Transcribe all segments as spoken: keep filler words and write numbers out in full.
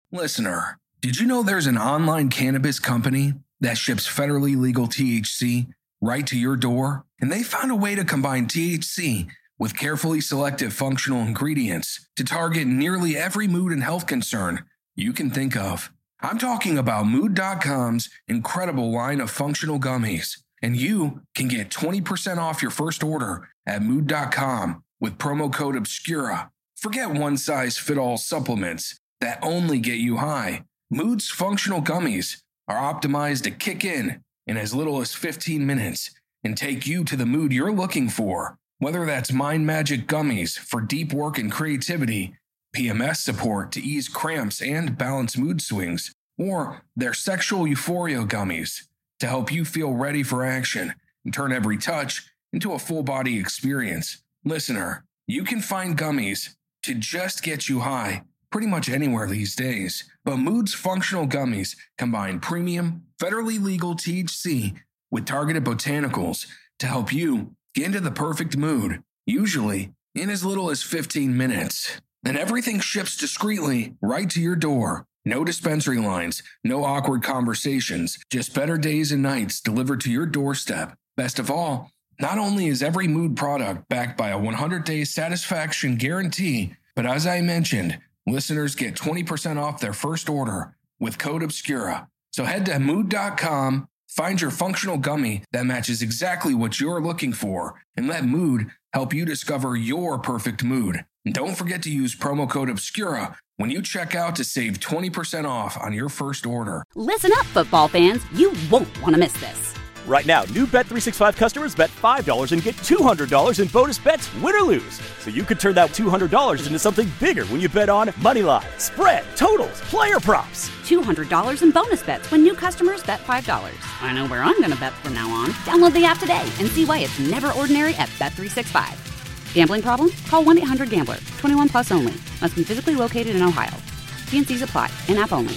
Listener, did you know there's an online cannabis company that ships federally legal T H C right to your door? And they found a way to combine T H C with carefully selected functional ingredients to target nearly every mood and health concern you can think of. I'm talking about Mood dot com's incredible line of functional gummies, and you can get twenty percent off your first order at Mood dot com with promo code Obscura. Forget one-size-fit-all supplements that only get you high. Mood's functional gummies are optimized to kick in in as little as fifteen minutes and take you to the mood you're looking for. Whether that's Mind Magic gummies for deep work and creativity, P M S support to ease cramps and balance mood swings, or their sexual euphoria gummies to help you feel ready for action and turn every touch into a full-body experience. Listener, you can find gummies to just get you high pretty much anywhere these days, but Mood's functional gummies combine premium, federally legal T H C with targeted botanicals to help you get into the perfect mood, usually in as little as fifteen minutes. And everything ships discreetly right to your door. No dispensary lines, no awkward conversations, just better days and nights delivered to your doorstep. Best of all, not only is every Mood product backed by a one hundred day satisfaction guarantee, but as I mentioned, listeners get twenty percent off their first order with code Obscura. So head to Mood dot com, find your functional gummy that matches exactly what you're looking for, and let Mood help you discover your perfect mood. And don't forget to use promo code Obscura when you check out to save twenty percent off on your first order. Listen up, football fans. You won't want to miss this. Right now, new Bet three sixty-five customers bet five dollars and get two hundred dollars in bonus bets, win or lose. So you could turn that two hundred dollars into something bigger when you bet on money line, spread, totals, player props. two hundred dollars in bonus bets when new customers bet five dollars. I know where I'm going to bet from now on. Download the app today and see why it's never ordinary at Bet three sixty-five. Gambling problem? Call one eight hundred gambler. twenty-one plus only. Must be physically located in Ohio. T and C's apply. In-app only.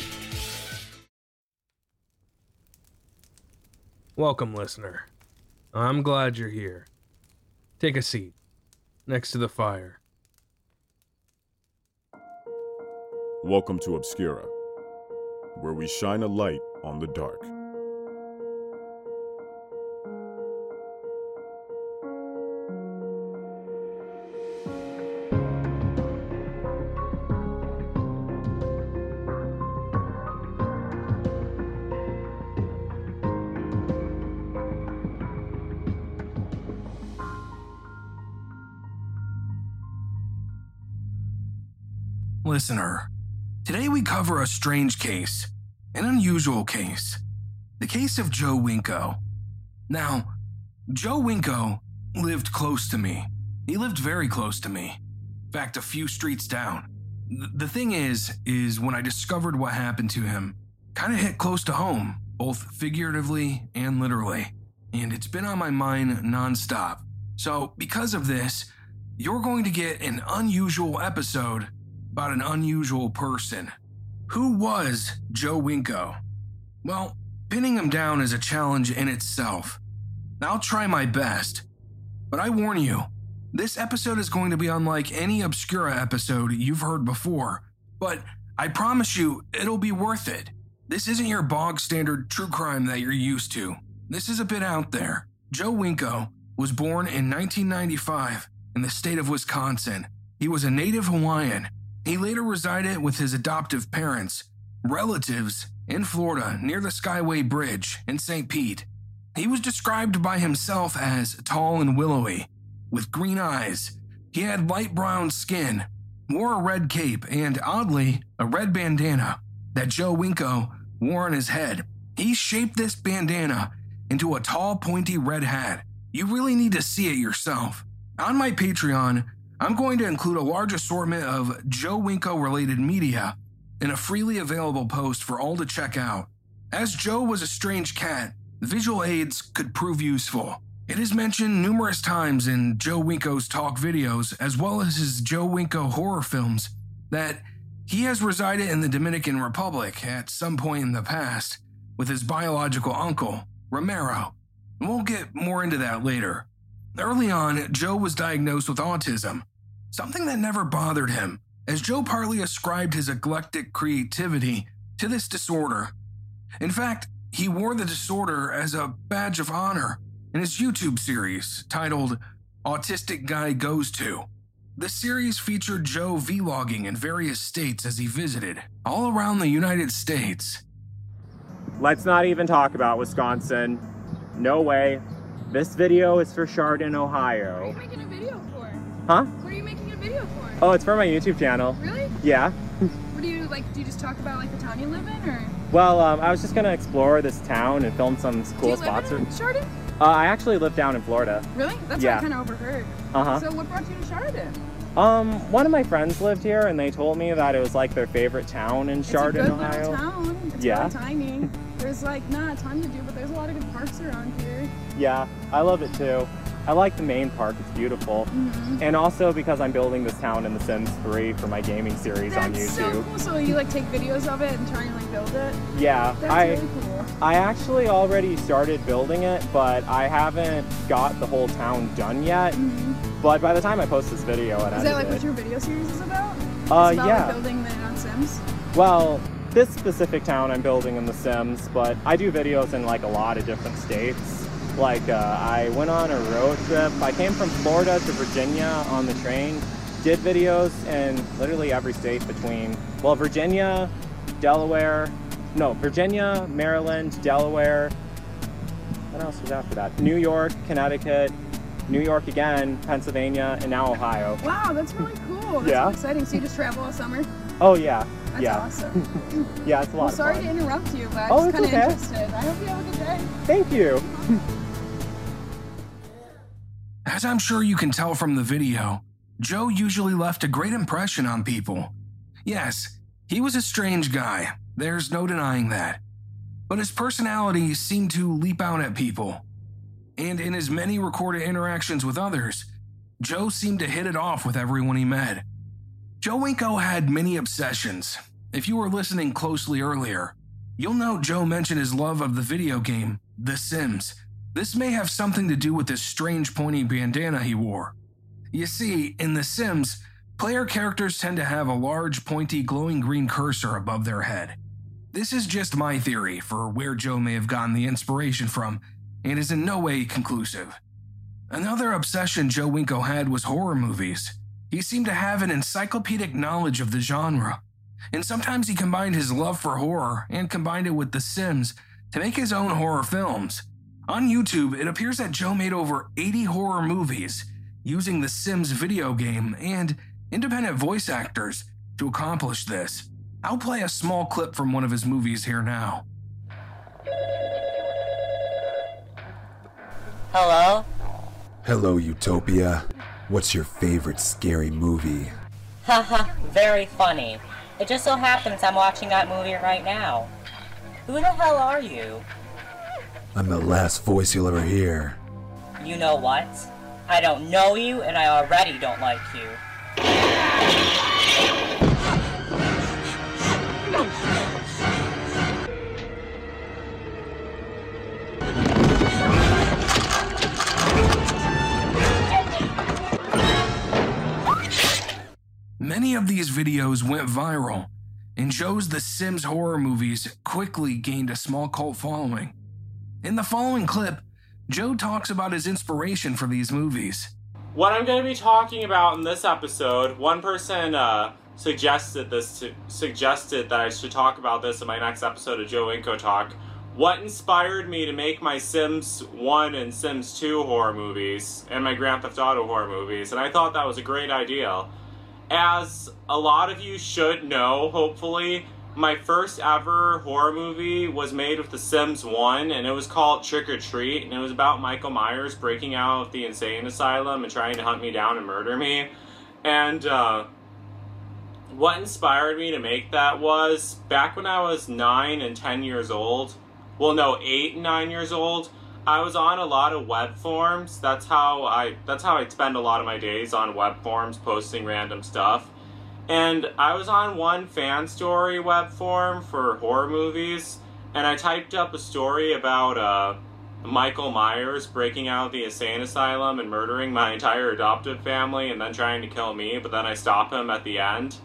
Welcome, listener. I'm glad you're here. Take a seat next to the fire. Welcome to Obscura, where we shine a light on the dark. Listener, today we cover a strange case, an unusual case, the case of Joe Winko. Now, Joe Winko lived close to me. He lived very close to me. In fact, a few streets down. The thing is, is when I discovered what happened to him, kind of hit close to home, both figuratively and literally, and it's been on my mind nonstop. So, because of this, you're going to get an unusual episode about an unusual person. Who was Joe Winko? Well, pinning him down is a challenge in itself. I'll try my best, but I warn you, this episode is going to be unlike any Obscura episode you've heard before, but I promise you it'll be worth it. This isn't your bog standard true crime that you're used to. This is a bit out there. Joe Winko was born in nineteen ninety-five in the state of Wisconsin. He was a native Hawaiian. He later resided with his adoptive parents, relatives in Florida near the Skyway Bridge in Saint Pete. He was described by himself as tall and willowy, with green eyes. He had light brown skin, wore a red cape, and oddly, a red bandana that Joe Winko wore on his head. He shaped this bandana into a tall, pointy red hat. You really need to see it yourself. On my Patreon, I'm going to include a large assortment of Joe Winko-related media in a freely available post for all to check out. As Joe was a strange cat, visual aids could prove useful. It is mentioned numerous times in Joe Winko's talk videos, as well as his Joe Winko horror films, that he has resided in the Dominican Republic at some point in the past with his biological uncle, Romero. And we'll get more into that later. Early on, Joe was diagnosed with autism, something that never bothered him as Joe partly ascribed his eclectic creativity to this disorder. In fact, he wore the disorder as a badge of honor in his YouTube series titled Autistic Guy Goes To. The series featured Joe vlogging in various states as he visited, all around the United States. Let's not even talk about Wisconsin. No way. This video is for Chardon, Ohio. What are you making a video for? Huh? What are you making a video for? Oh, it's for my YouTube channel. Really? Yeah. What do you, like, do you just talk about, like, the town you live in, or? Well, um, I was just gonna explore this town and film some cool do you spots. live in Chardon? Uh, I actually live down in Florida. Really? That's Yeah. what I kind of overheard. Uh-huh. So what brought you to Chardon? Um, one of my friends lived here, and they told me that it was like their favorite town in Chardon, it's a good Ohio. little town. It's Yeah. really tiny. There's, like, not a ton to do, but there's a lot of good parks around here. Yeah, I love it too. I like the main park, it's beautiful. Mm-hmm. And also because I'm building this town in The Sims three for my gaming series on That's so YouTube. cool. So you, like, take videos of it and try and, like, build it? Yeah, That's I really cool. I actually already started building it, but I haven't got the whole town done yet. Mm-hmm. But by the time I post this video, it Is that, like, what your video series is about? Uh, it's about, yeah. like, building the on Sims? Well, this specific town I'm building in The Sims, but I do videos in like a lot of different states. Like uh, I went on a road trip. I came from Florida to Virginia on the train, did videos in literally every state between, well, Virginia, Delaware, no, Virginia, Maryland, Delaware, what else was after that? New York, Connecticut, New York again, Pennsylvania, and now Ohio. Wow, that's really cool. That's Yeah. so exciting. So you just travel all summer? Oh yeah, That's yeah. awesome. Yeah, it's a lot Well, of sorry fun. to interrupt you, but I'm Oh, just it's kind of okay. interested. I hope you have a good day. Thank you. As I'm sure you can tell from the video, Joe usually left a great impression on people. Yes, he was a strange guy, there's no denying that. But his personality seemed to leap out at people. And in his many recorded interactions with others, Joe seemed to hit it off with everyone he met. Joe Winko had many obsessions. If you were listening closely earlier, you'll note Joe mentioned his love of the video game, The Sims. This may have something to do with this strange pointy bandana he wore. You see, in The Sims, player characters tend to have a large, pointy, glowing green cursor above their head. This is just my theory for where Joe may have gotten the inspiration from, and is in no way conclusive. Another obsession Joe Winko had was horror movies. He seemed to have an encyclopedic knowledge of the genre, and sometimes he combined his love for horror and combined it with The Sims to make his own horror films. On YouTube, it appears that Joe made over eighty horror movies using The Sims video game and independent voice actors to accomplish this. I'll play a small clip from one of his movies here now. Hello? Hello, Utopia. What's your favorite scary movie? Haha, very funny. It just so happens I'm watching that movie right now. Who the hell are you? I'm the last voice you'll ever hear. You know what? I don't know you, and I already don't like you. Many of these videos went viral, and Joe's The Sims horror movies quickly gained a small cult following. In the following clip, Joe talks about his inspiration for these movies. What I'm going to be talking about in this episode, one person uh, suggested this to, suggested that I should talk about this in my next episode of Joe Winko Talk. What inspired me to make my Sims one and Sims two horror movies and my Grand Theft Auto horror movies, and I thought that was a great idea. As a lot of you should know, hopefully, my first ever horror movie was made with The Sims one, and it was called Trick or Treat, and it was about Michael Myers breaking out of the insane asylum and trying to hunt me down and murder me. And uh, what inspired me to make that was, back when I was nine and ten years old, well no, eight and nine years old, I was on a lot of web forums. That's how I that's how I'd spend a lot of my days, on web forums, posting random stuff. And I was on one fan story web forum for horror movies, and I typed up a story about uh, Michael Myers breaking out of the insane asylum and murdering my entire adoptive family and then trying to kill me, but then I stop him at the end.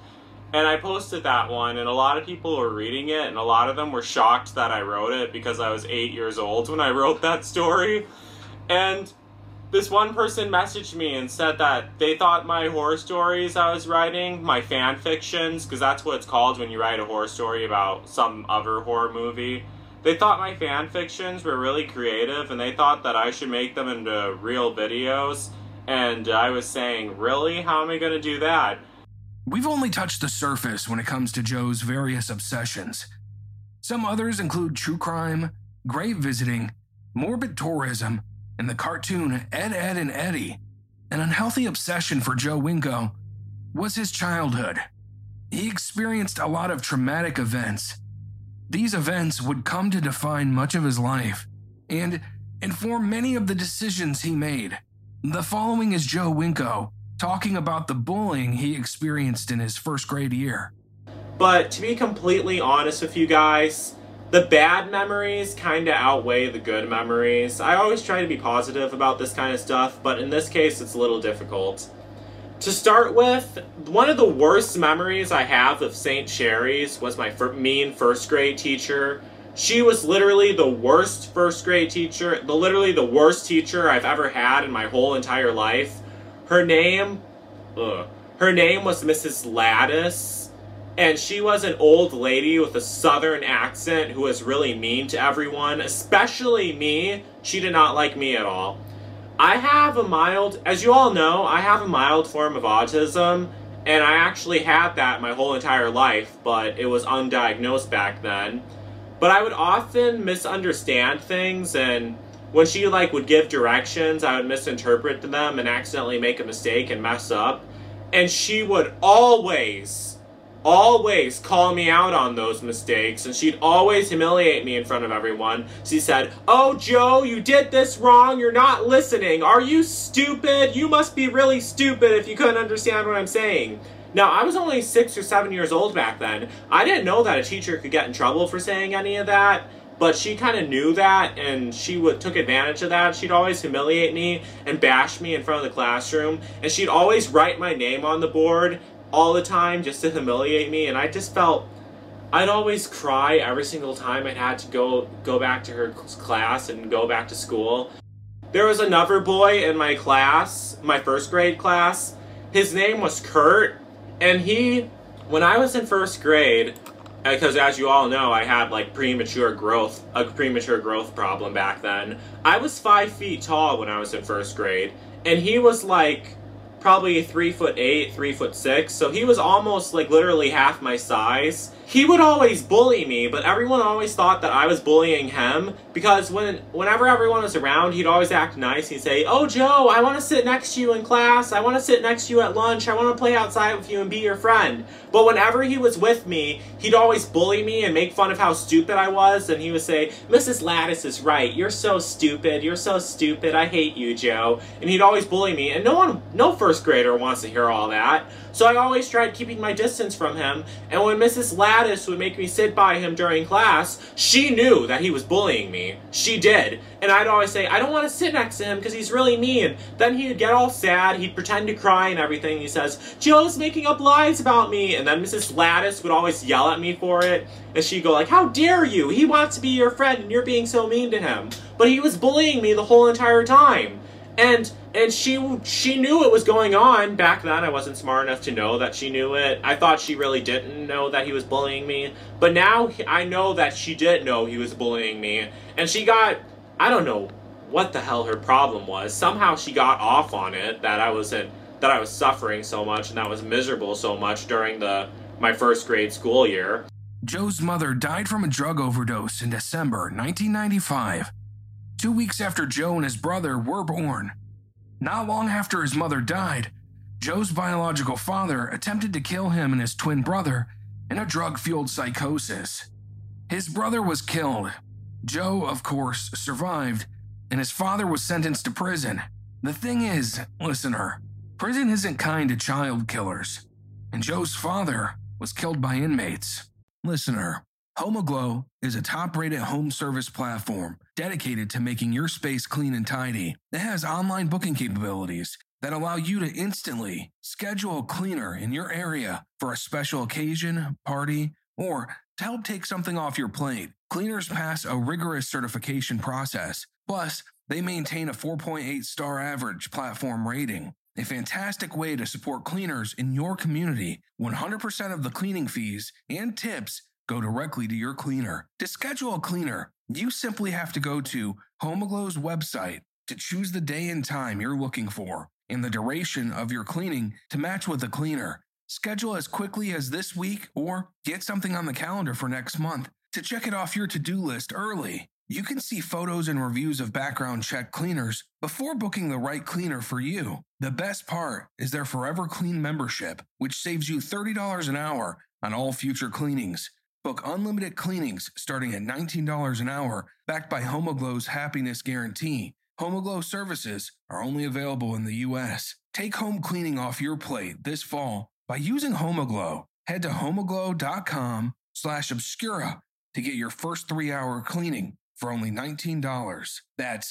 And I posted that one, and a lot of people were reading it, and a lot of them were shocked that I wrote it because I was eight years old when I wrote that story. And this one person messaged me and said that they thought my horror stories I was writing, my fan fictions, because that's what it's called when you write a horror story about some other horror movie, they thought my fan fictions were really creative, and they thought that I should make them into real videos. And I was saying, really? How am I going to do that? We've only touched the surface when it comes to Joe's various obsessions. Some others include true crime, grave visiting, morbid tourism, and the cartoon Ed, Ed, and Eddie. An unhealthy obsession for Joe Winko was his childhood. He experienced a lot of traumatic events. These events would come to define much of his life and inform many of the decisions he made. The following is Joe Winko talking about the bullying he experienced in his first grade year. But to be completely honest with you guys, the bad memories kind of outweigh the good memories. I always try to be positive about this kind of stuff, but in this case it's a little difficult. To start with, one of the worst memories I have of Saint Sherry's was my fir- mean first grade teacher. She was literally the worst first grade teacher, the literally the worst teacher I've ever had in my whole entire life. Her name, ugh, her name was Missus Lattice, and she was an old lady with a southern accent who was really mean to everyone, especially me. She did not like me at all. I have a mild, as you all know, I have a mild form of autism, and I actually had that my whole entire life, but it was undiagnosed back then. But I would often misunderstand things, and when she like would give directions, I would misinterpret them and accidentally make a mistake and mess up. And she would always, always call me out on those mistakes, and she'd always humiliate me in front of everyone. She said, "Oh, Joe, you did this wrong. You're not listening. Are you stupid? You must be really stupid if you couldn't understand what I'm saying." Now, I was only six or seven years old back then. I didn't know that a teacher could get in trouble for saying any of that. But she kind of knew that, and she would took advantage of that. She'd always humiliate me and bash me in front of the classroom, and she'd always write my name on the board all the time just to humiliate me. And I just felt I'd always cry every single time I had to go go back to her class and go back to school. There was another boy in my class, my first grade class. His name was Kurt, and he, when I was in first grade, because as you all know, I had like premature growth, a premature growth problem back then. I was five feet tall when I was in first grade, and he was like probably three foot eight, three foot six, so he was almost like literally half my size. He would always bully me, but everyone always thought that I was bullying him, because when whenever everyone was around, he'd always act nice. He'd say, "Oh, Joe, I want to sit next to you in class. I want to sit next to you at lunch. I want to play outside with you and be your friend." But whenever he was with me, he'd always bully me and make fun of how stupid I was, and he would say, "Missus Lattice is right. You're so stupid. You're so stupid. I hate you, Joe." And he'd always bully me, and no one, no first grader wants to hear all that. So I always tried keeping my distance from him, and when Missus Lattice would make me sit by him during class, she knew that he was bullying me. She did. And I'd always say, "I don't want to sit next to him because he's really mean." Then he'd get all sad, he'd pretend to cry and everything. He says, "Joe's making up lies about me." And then Missus Lattice would always yell at me for it. And she'd go like, "How dare you? He wants to be your friend and you're being so mean to him." But he was bullying me the whole entire time. And and she she knew it was going on. Back then, I wasn't smart enough to know that she knew it. I thought she really didn't know that he was bullying me. But now I know that she did know he was bullying me. And she got, I don't know what the hell her problem was. Somehow she got off on it, that I wasn't, that I was suffering so much and that I was miserable so much during the my first grade school year. Joe's mother died from a drug overdose in December nineteen ninety-five. Two weeks after Joe and his brother were born. Not long after his mother died, Joe's biological father attempted to kill him and his twin brother in a drug-fueled psychosis. His brother was killed. Joe, of course, survived, and his father was sentenced to prison. The thing is, listener, prison isn't kind to child killers, and Joe's father was killed by inmates. Listener, HomeAglow is a top-rated home service platform dedicated to making your space clean and tidy. It has online booking capabilities, that allow you to instantly schedule a cleaner in your area for a special occasion, party, or to help take something off your plate. Cleaners pass a rigorous certification process. Plus, they maintain a four point eight star average platform rating. A fantastic way to support cleaners in your community. one hundred percent of the cleaning fees and tips go directly to your cleaner. To schedule a cleaner, you simply have to go to Homoglow's website to choose the day and time you're looking for and the duration of your cleaning to match with the cleaner. Schedule as quickly as this week or get something on the calendar for next month to check it off your to-do list early. You can see photos and reviews of background check cleaners before booking the right cleaner for you. The best part is their Forever Clean membership, which saves you thirty dollars an hour on all future cleanings. Book unlimited cleanings starting at nineteen dollars an hour, backed by Homoglow's Happiness Guarantee. Homoglow services are only available in the U S. Take home cleaning off your plate this fall by using Homoglow. Head to homoglow.com slash obscura to get your first three-hour cleaning for only nineteen dollars. That's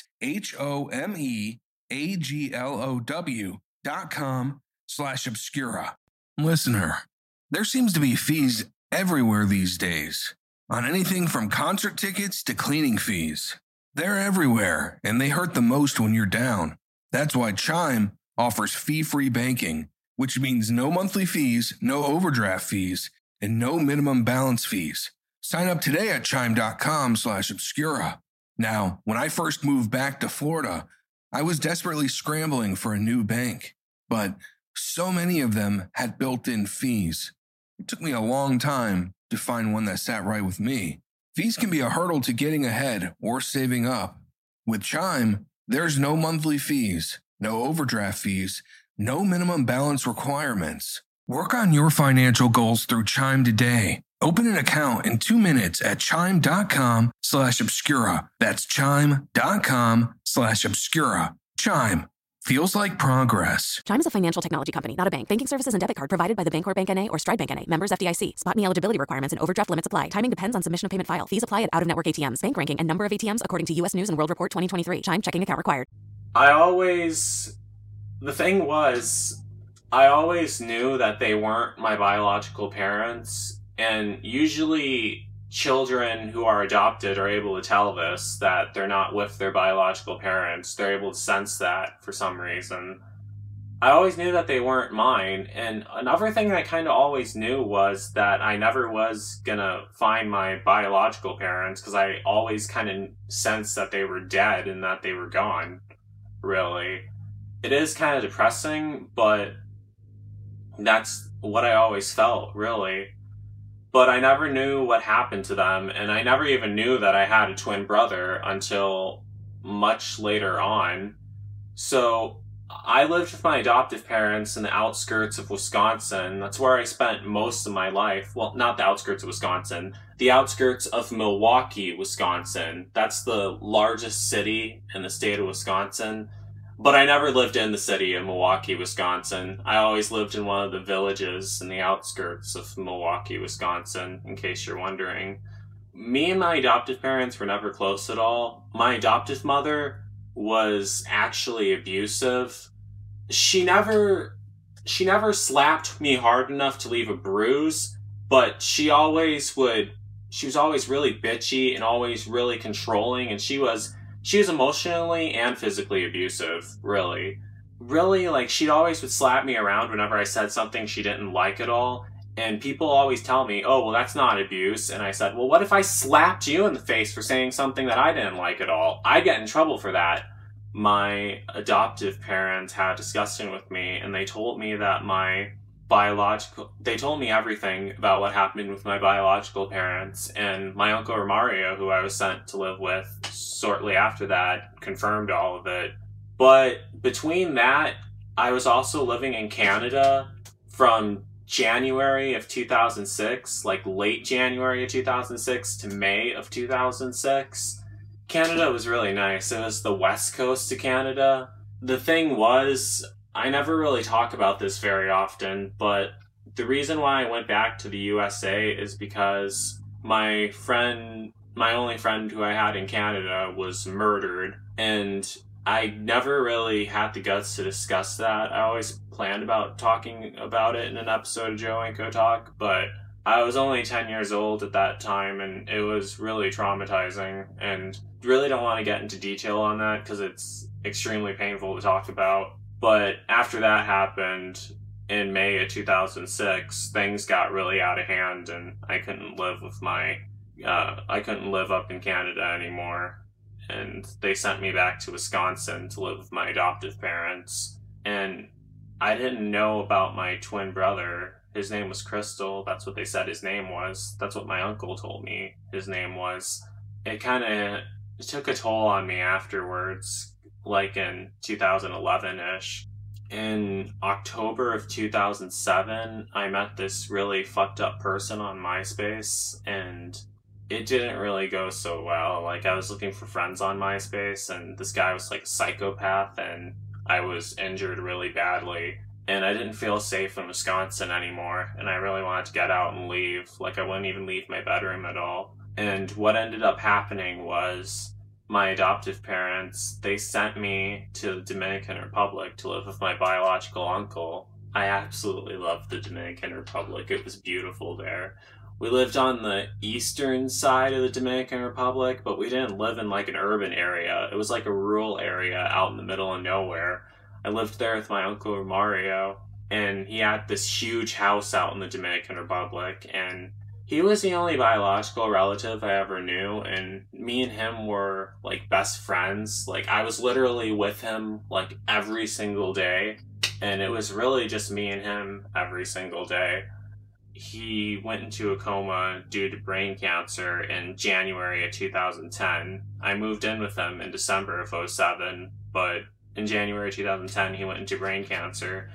H-O-M-E-A-G-L-O-W dot com slash obscura. Listener, there seems to be fees everywhere these days. On anything from concert tickets to cleaning fees. They're everywhere, and they hurt the most when you're down. That's why Chime offers fee-free banking, which means no monthly fees, no overdraft fees, and no minimum balance fees. Sign up today at chime.com slash obscura. Now, when I first moved back to Florida, I was desperately scrambling for a new bank, but so many of them had built-in fees. It took me a long time to find one that sat right with me. Fees can be a hurdle to getting ahead or saving up. With Chime, there's no monthly fees, no overdraft fees, no minimum balance requirements. Work on your financial goals through Chime today. Open an account in two minutes at chime.com slash obscura. That's chime.com slash obscura. Chime. Feels like progress. Chime is a financial technology company, not a bank. Banking services and debit card provided by the Bancorp Bank N A or Stride Bank N A. Members F D I C. Spot and eligibility requirements and overdraft limits apply. Timing depends on submission of payment file. Fees apply at out-of-network A T Ms. Bank ranking and number of A T Ms according to U S News and World Report twenty twenty-three. Chime checking account required. I always... The thing was, I always knew that they weren't my biological parents. And usually children who are adopted are able to tell this, that they're not with their biological parents. They're able to sense that for some reason. I always knew that they weren't mine. And another thing I kind of always knew was that I never was going to find my biological parents because I always kind of sensed that they were dead and that they were gone, really. It is kind of depressing, but that's what I always felt, really. But I never knew what happened to them, and I never even knew that I had a twin brother until much later on. So I lived with my adoptive parents in the outskirts of Wisconsin. That's where I spent most of my life. Well, not the outskirts of Wisconsin. The outskirts of Milwaukee, Wisconsin. That's the largest city in the state of Wisconsin. But I never lived in the city of Milwaukee, Wisconsin. I always lived in one of the villages in the outskirts of Milwaukee, Wisconsin, in case you're wondering. Me and my adoptive parents were never close at all. My adoptive mother was actually abusive. She never, she never slapped me hard enough to leave a bruise, but she always would, she was always really bitchy and always really controlling, and she was... She was emotionally and physically abusive, really. Really, like, she always would slap me around whenever I said something she didn't like at all. And people always tell me, oh, well, that's not abuse. And I said, well, what if I slapped you in the face for saying something that I didn't like at all? I'd get in trouble for that. My adoptive parents had a discussion with me, and they told me that my biological... They told me everything about what happened with my biological parents. And my uncle Romario, who I was sent to live with shortly after that, confirmed all of it. But between that, I was also living in Canada from January of two thousand six, like late January of two thousand six to May of two thousand six. Canada was really nice. It was the west coast of Canada. The thing was, I never really talk about this very often, but the reason why I went back to the U S A is because my friend, my only friend who I had in Canada was murdered, and I never really had the guts to discuss that. I always planned about talking about it in an episode of Joe Winko Talk, but I was only ten years old at that time, and it was really traumatizing, and really don't want to get into detail on that because it's extremely painful to talk about. But after that happened, in May of two thousand six, things got really out of hand, and I couldn't live with my, uh, I couldn't live up in Canada anymore. And they sent me back to Wisconsin to live with my adoptive parents. And I didn't know about my twin brother. His name was Crystal. That's what they said his name was. That's what my uncle told me his name was. It kind of took a toll on me afterwards, like in two thousand eleven-ish. In October of two thousand seven, I met this really fucked up person on MySpace, and it didn't really go so well. Like, I was looking for friends on MySpace, and this guy was like a psychopath, and I was injured really badly. And I didn't feel safe in Wisconsin anymore, and I really wanted to get out and leave. Like, I wouldn't even leave my bedroom at all. And what ended up happening was my adoptive parents, they sent me to the Dominican Republic to live with my biological uncle. I absolutely loved the Dominican Republic. It was beautiful there. We lived on the eastern side of the Dominican Republic, but we didn't live in like an urban area. It was like a rural area out in the middle of nowhere. I lived there with my uncle Mario, and he had this huge house out in the Dominican Republic, and he was the only biological relative I ever knew, and me and him were like best friends. Like, I was literally with him like every single day, and it was really just me and him every single day. He went into a coma due to brain cancer in January of two thousand ten. I moved in with him in December of oh seven, but in January two thousand ten, he went into brain cancer,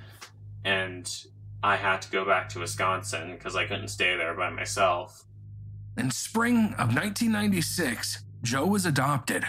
and I had to go back to Wisconsin because I couldn't stay there by myself. In spring of nineteen ninety-six, Joe was adopted.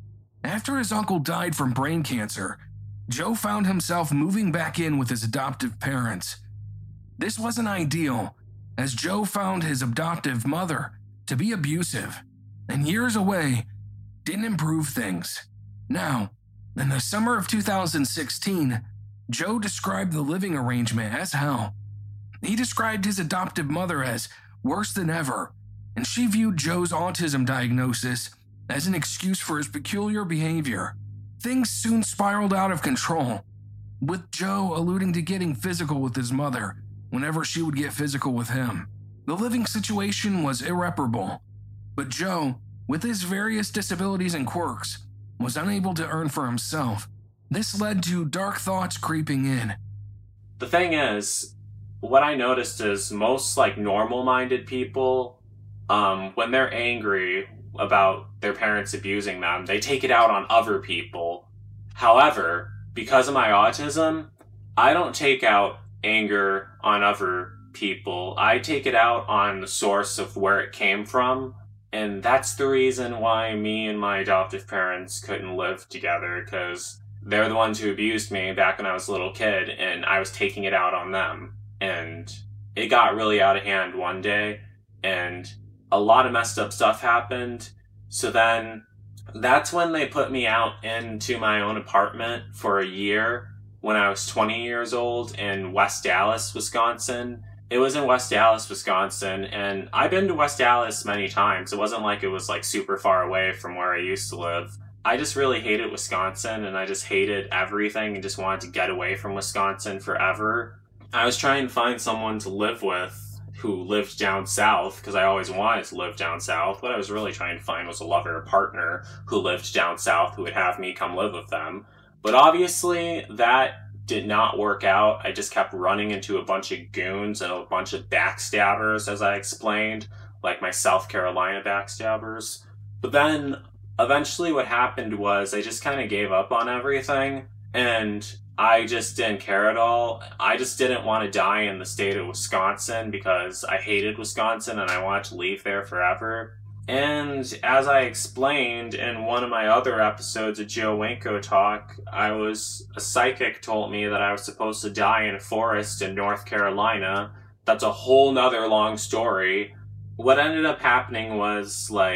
After his uncle died from brain cancer, Joe found himself moving back in with his adoptive parents. This wasn't ideal, as Joe found his adoptive mother to be abusive, and years away didn't improve things. Now, in the summer of two thousand sixteen, Joe described the living arrangement as hell. He described his adoptive mother as worse than ever, and she viewed Joe's autism diagnosis as an excuse for his peculiar behavior. Things soon spiraled out of control, with Joe alluding to getting physical with his mother whenever she would get physical with him. The living situation was irreparable, but Joe, with his various disabilities and quirks, was unable to earn for himself. This led to dark thoughts creeping in. The thing is, what I noticed is most like normal-minded people, um, when they're angry about their parents abusing them, they take it out on other people. However, because of my autism, I don't take out anger on other people. I take it out on the source of where it came from. And that's the reason why me and my adoptive parents couldn't live together, because they're the ones who abused me back when I was a little kid, and I was taking it out on them. And it got really out of hand one day, and a lot of messed up stuff happened. So then that's when they put me out into my own apartment for a year when I was twenty years old in West Dallas, Wisconsin. It was in West Dallas, Wisconsin, and I've been to West Dallas many times. It wasn't like it was like super far away from where I used to live. I just really hated Wisconsin, and I just hated everything and just wanted to get away from Wisconsin forever. I was trying to find someone to live with who lived down south, because I always wanted to live down south. What I was really trying to find was a lover or partner who lived down south who would have me come live with them. But obviously, that did not work out. I just kept running into a bunch of goons and a bunch of backstabbers, as I explained, like my South Carolina backstabbers. But then eventually what happened was I just kind of gave up on everything, and I just didn't care at all. I just didn't want to die in the state of Wisconsin because I hated Wisconsin and I wanted to leave there forever. And as I explained in one of my other episodes of Joe Winko Talk, I was, a psychic told me that I was supposed to die in a forest in North Carolina. That's a whole nother long story. What ended up happening was, like,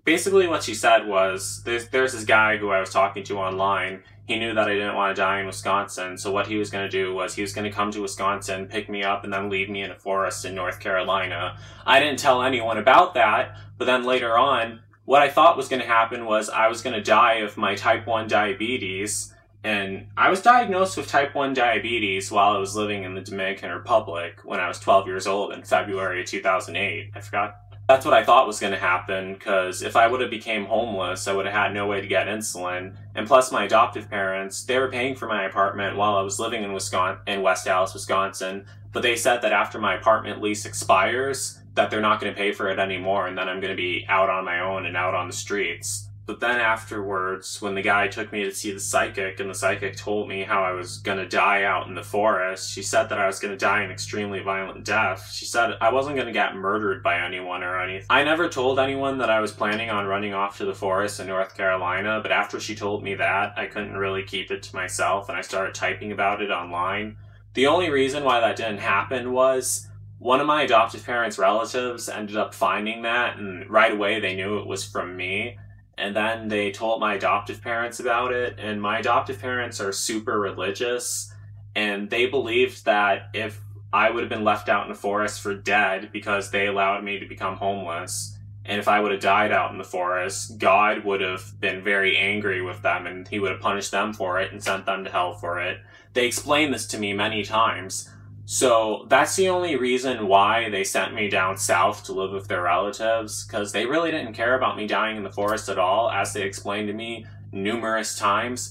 basically what she said was, there's, there's this guy who I was talking to online. He knew that I didn't want to die in Wisconsin, so what he was going to do was he was going to come to Wisconsin, pick me up, and then leave me in a forest in North Carolina. I didn't tell anyone about that, but then later on, what I thought was going to happen was I was going to die of my type one diabetes, and I was diagnosed with type one diabetes while I was living in the Dominican Republic when I was twelve years old in February of two thousand eight. I forgot. That's what I thought was going to happen, because if I would have became homeless, I would have had no way to get insulin. And plus, my adoptive parents, they were paying for my apartment while I was living in Wisconsin, in West Dallas, Wisconsin. But they said that after my apartment lease expires, that they're not going to pay for it anymore, and then I'm going to be out on my own and out on the streets. But then afterwards, when the guy took me to see the psychic, and the psychic told me how I was going to die out in the forest, she said that I was going to die an extremely violent death. She said I wasn't going to get murdered by anyone or anything. I never told anyone that I was planning on running off to the forest in North Carolina, but after she told me that, I couldn't really keep it to myself, and I started typing about it online. The only reason why that didn't happen was one of my adoptive parents' relatives ended up finding that, and right away they knew it was from me. And then they told my adoptive parents about it, and my adoptive parents are super religious, and they believed that if I would have been left out in the forest for dead because they allowed me to become homeless, and if I would have died out in the forest, God would have been very angry with them, and he would have punished them for it and sent them to hell for it. They explained this to me many times. So that's the only reason why they sent me down south to live with their relatives, because they really didn't care about me dying in the forest at all, as they explained to me numerous times.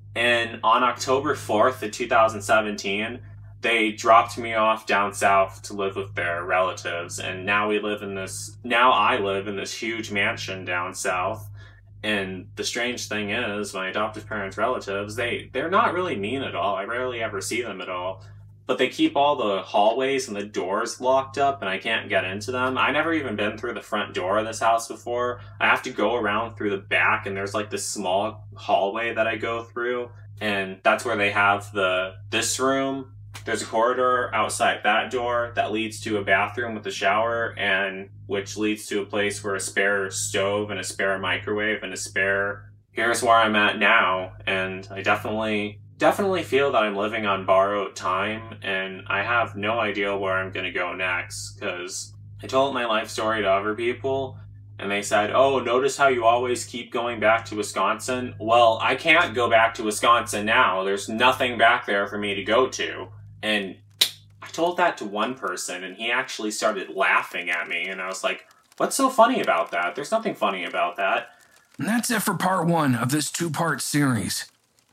And on October fourth of two thousand seventeen, they dropped me off down south to live with their relatives, and now we live in this, now I live in this huge mansion down south. And the strange thing is, my adoptive parents' relatives, they, they're not really mean at all. I rarely ever see them at all. But they keep all the hallways and the doors locked up, and I can't get into them. I never even been through the front door of this house before. I have to go around through the back, and there's like this small hallway that I go through, and that's where they have the this room. There's a corridor outside that door that leads to a bathroom with a shower, and which leads to a place where a spare stove and a spare microwave and a spare... Here's where I'm at now, and I definitely... Definitely feel that I'm living on borrowed time, and I have no idea where I'm going to go next, because I told my life story to other people, and they said, oh, notice how you always keep going back to Wisconsin? Well, I can't go back to Wisconsin now. There's nothing back there for me to go to. And I told that to one person, and he actually started laughing at me, and I was like, what's so funny about that? There's nothing funny about that. And that's it for part one of this two-part series.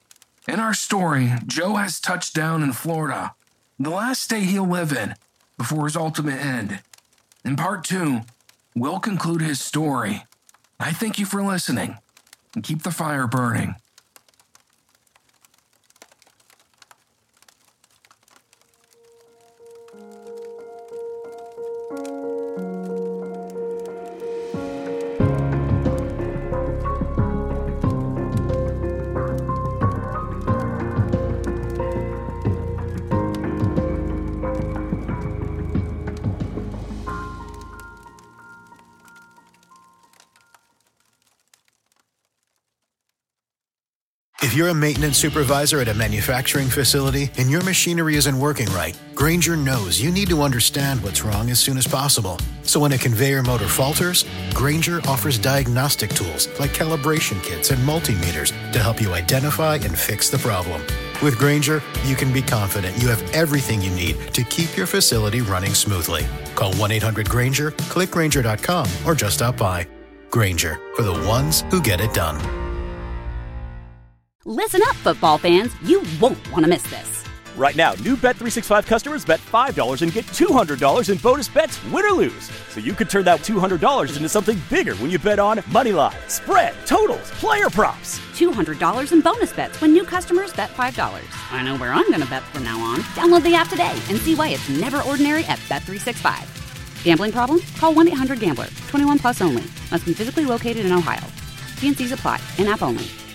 In our story, Joe has touched down in Florida, the last state he'll live in before his ultimate end. In part two, we'll conclude his story. I thank you for listening, and keep the fire burning. If you're a maintenance supervisor at a manufacturing facility and your machinery isn't working right, Grainger knows you need to understand what's wrong as soon as possible. So when a conveyor motor falters, Grainger offers diagnostic tools like calibration kits and multimeters to help you identify and fix the problem. With Grainger, you can be confident you have everything you need to keep your facility running smoothly. Call one eight hundred Grainger, click Grainger dot com, or just stop by. Grainger, for the ones who get it done. Listen up, football fans. You won't want to miss this. Right now, new Bet three sixty-five customers bet five dollars and get two hundred dollars in bonus bets, win or lose. So you could turn that two hundred dollars into something bigger when you bet on money line, spread, totals, player props. two hundred dollars in bonus bets when new customers bet five dollars. I know where I'm going to bet from now on. Download the app today and see why it's never ordinary at Bet three sixty-five. Gambling problem? Call one eight hundred gambler. twenty-one plus only. Must be physically located in Ohio. T and C's apply. In-app only.